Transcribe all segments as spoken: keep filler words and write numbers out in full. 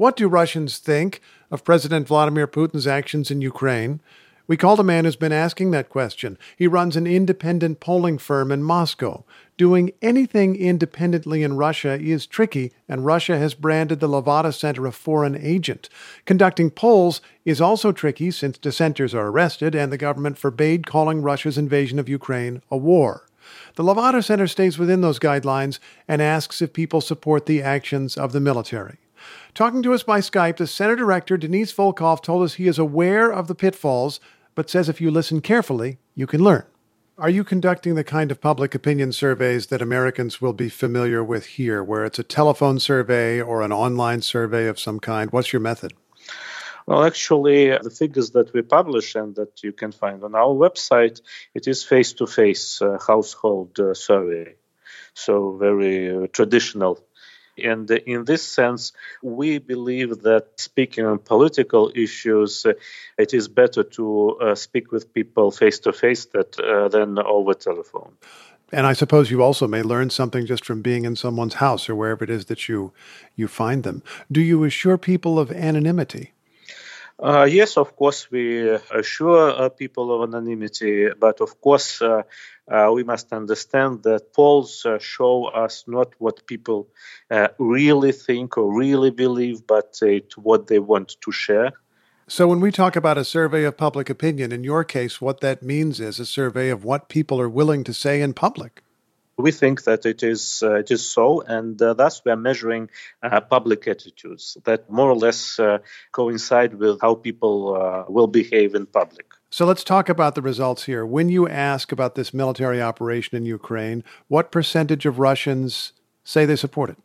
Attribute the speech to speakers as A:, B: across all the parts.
A: What do Russians think of President Vladimir Putin's actions in Ukraine? We called a man who's been asking that question. He runs an independent polling firm in Moscow. Doing anything independently in Russia is tricky, and Russia has branded the Levada Center a foreign agent. Conducting polls is also tricky since dissenters are arrested and the government forbade calling Russia's invasion of Ukraine a war. The Levada Center stays within those guidelines and asks if people support the actions of the military. Talking to us by Skype, the Center Director, Denis Volkov, told us he is aware of the pitfalls, but says if you listen carefully, you can learn. Are you conducting the kind of public opinion surveys that Americans will be familiar with here, where it's a telephone survey or an online survey of some kind? What's your method?
B: Well, actually, the figures that we publish and that you can find on our website, it is face-to-face uh, household uh, survey. So very uh, traditional. And in this sense, we believe that speaking on political issues, uh, it is better to uh, speak with people face-to-face that, uh, than over telephone.
A: And I suppose you also may learn something just from being in someone's house or wherever it is that you, you find them. Do you assure people of anonymity?
B: Uh, yes, of course, we assure uh, people of anonymity, but of course, uh, uh, we must understand that polls uh, show us not what people uh, really think or really believe, but uh, what they want to share.
A: So when we talk about a survey of public opinion, in your case, what that means is a survey of what people are willing to say in public.
B: We think that it is uh, it is so, and uh, thus we are measuring uh, public attitudes that more or less uh, coincide with how people uh, will behave in public.
A: So let's talk about the results here. When you ask about this military operation in Ukraine, what percentage of Russians say they support it?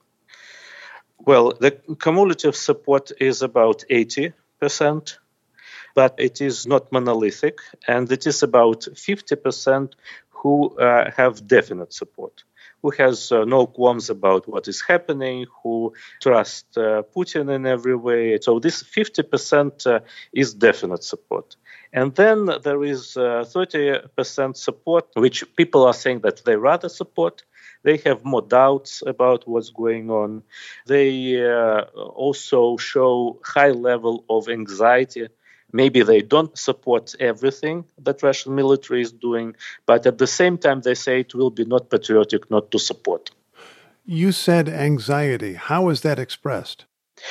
B: Well, the cumulative support is about eighty percent, but it is not monolithic, and it is about fifty percent who uh, have definite support, who has uh, no qualms about what is happening, who trust uh, Putin in every way. So this fifty percent uh, is definite support. And then there is uh, thirty percent support, which people are saying that they rather support. They have more doubts about what's going on. They uh, also show high level of anxiety. Maybe they don't support everything that Russian military is doing, but at the same time, they say it will be not patriotic not to support.
A: You said anxiety. How is that expressed?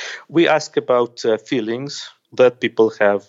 B: We ask about uh, feelings that people have,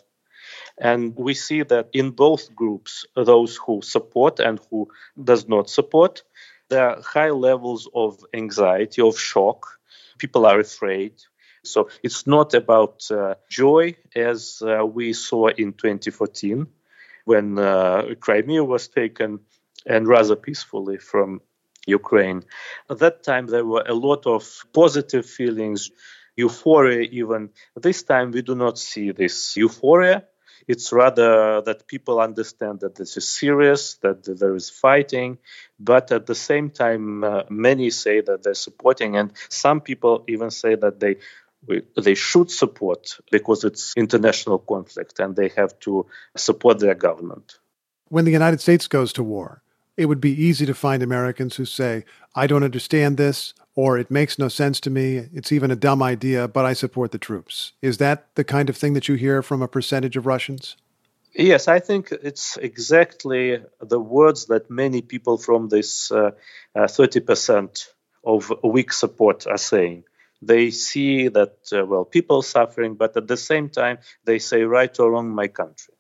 B: and we see that in both groups, those who support and who does not support, there are high levels of anxiety, of shock. People are afraid. So it's not about uh, joy as uh, we saw in twenty fourteen when uh, Crimea was taken and rather peacefully from Ukraine. At that time, there were a lot of positive feelings, euphoria even. This time, we do not see this euphoria. It's rather that people understand that this is serious, that there is fighting, but at the same time, uh, many say that they're supporting, and some people even say that they they should support because it's international conflict and they have to support their government.
A: When the United States goes to war, it would be easy to find Americans who say, I don't understand this, or it makes no sense to me, it's even a dumb idea, but I support the troops. Is that the kind of thing that you hear from a percentage of Russians?
B: Yes, I think it's exactly the words that many people from this uh, uh, thirty percent of weak support are saying. They see that, uh, well, people suffering, but at the same time, they say, right or wrong, my country.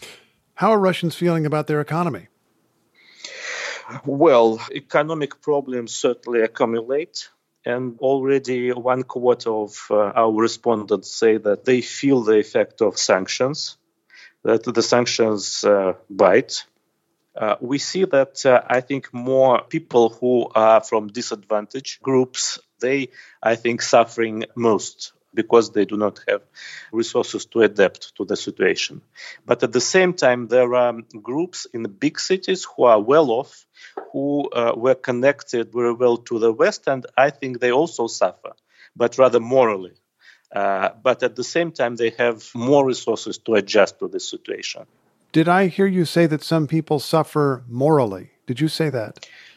A: How are Russians feeling about their economy?
B: Well, economic problems certainly accumulate. And already one quarter of uh, our respondents say that they feel the effect of sanctions, that the sanctions uh, bite. Uh, we see that, uh, I think, more people who are from disadvantaged groups, they, I think, suffering most because they do not have resources to adapt to the situation. But at the same time, there are groups in the big cities who are well off, who uh, were connected very well to the West, and I think they also suffer, but rather morally. Uh, but at the same time, they have more resources to adjust to this situation.
A: Did I hear you say that some people suffer morally? Did you say that?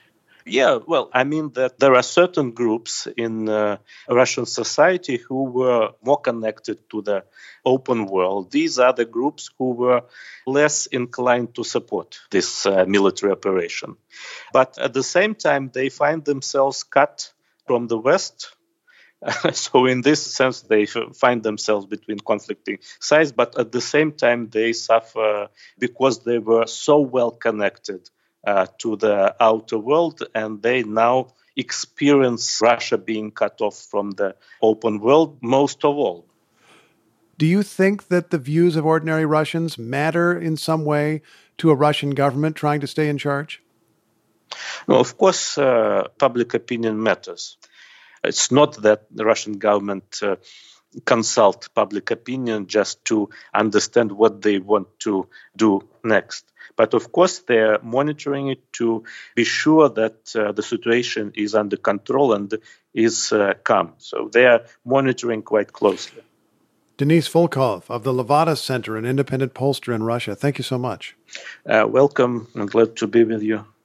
B: Yeah, well, I mean that there are certain groups in uh, Russian society who were more connected to the open world. These are the groups who were less inclined to support this uh, military operation. But at the same time, they find themselves cut from the West. So in this sense, they find themselves between conflicting sides, but at the same time, they suffer because they were so well connected uh, to the outer world, and they now experience Russia being cut off from the open world most of all.
A: Do you think that the views of ordinary Russians matter in some way to a Russian government trying to stay in charge?
B: No, of course, uh, public opinion matters. It's not that the Russian government uh, consult public opinion just to understand what they want to do next. But of course, they're monitoring it to be sure that uh, the situation is under control and is uh, calm. So they are monitoring quite closely.
A: Denis Volkov of the Levada Center, an independent pollster in Russia. Thank you so much.
B: Uh, welcome. I'm glad to be with you.